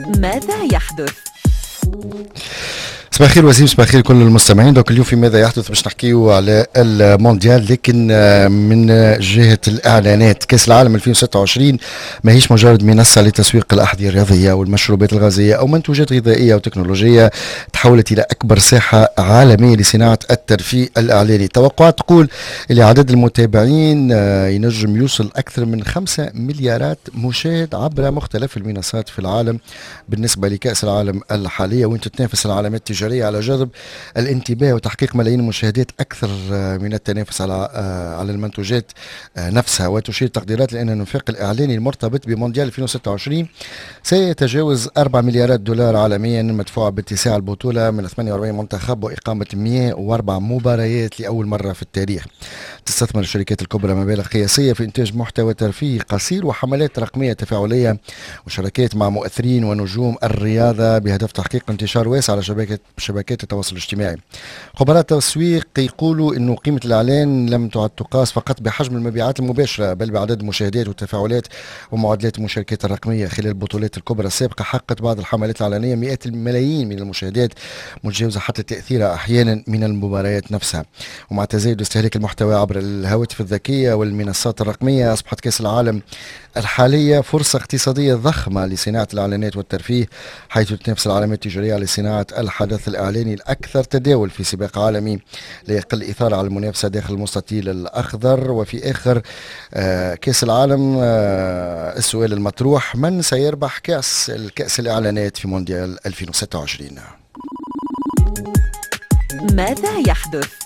ماذا يحدث؟ صباح الخير وسيم، صباح الخير كل المستمعين. دوك اليوم في ماذا يحدث باش نحكيو على المونديال، لكن من جهة الإعلانات. كأس العالم 2026 ماهيش مجرد منصة لتسويق الأحذية الرياضية والمشروبات الغازية أو منتوجات غذائية وتكنولوجية، تحولت إلى أكبر ساحة عالمية لصناعة الترفيه الإعلاني. توقعات تقول اللي عدد المتابعين ينجم يوصل أكثر من 5 مليارات مشاهد عبر مختلف المنصات في العالم بالنسبة لكأس العالم الحالية، وين تتنافس العلامات التجارية على جذب الانتباه وتحقيق ملايين المشاهدات أكثر من التنافس على المنتوجات نفسها. وتشير تقديرات لأن الانفاق الإعلاني المرتبط بمونديال 2026 سيتجاوز 4 مليارات دولار عالميا، مدفوعة باتساع البطولة من 48 منتخب وإقامة 104 مباريات لأول مرة في التاريخ. تستثمر الشركات الكبرى مبالغ قياسية في إنتاج محتوى ترفيهي قصير وحملات رقمية تفاعلية وشراكات مع مؤثرين ونجوم الرياضة بهدف تحقيق انتشار واسع على شبكات التواصل الاجتماعي. خبراء التسويق يقولوا انه قيمة الاعلان لم تعد تقاس فقط بحجم المبيعات المباشرة، بل بعدد المشاهدات والتفاعلات ومعادلات المشاركات الرقمية. خلال البطولات الكبرى السابقة حققت بعض الحملات الإعلانية مئات الملايين من المشاهدات، متجاوزة حتى تأثيرها احيانا من المباريات نفسها. ومع تزايد استهلاك المحتوى عبر الهواتف الذكية والمنصات الرقمية، اصبحت كأس العالم الحالية فرصة اقتصادية ضخمة لصناعة الإعلانات والترفيه، حيث تنافس العلامات التجارية على صناعة الحدث الإعلاني الأكثر تداول في سباق عالمي لا يقل إثارة على المنافسة داخل المستطيل الأخضر. وفي آخر كأس العالم السؤال المطروح: من سيربح الكأس الإعلانات في مونديال 2026؟ ماذا يحدث؟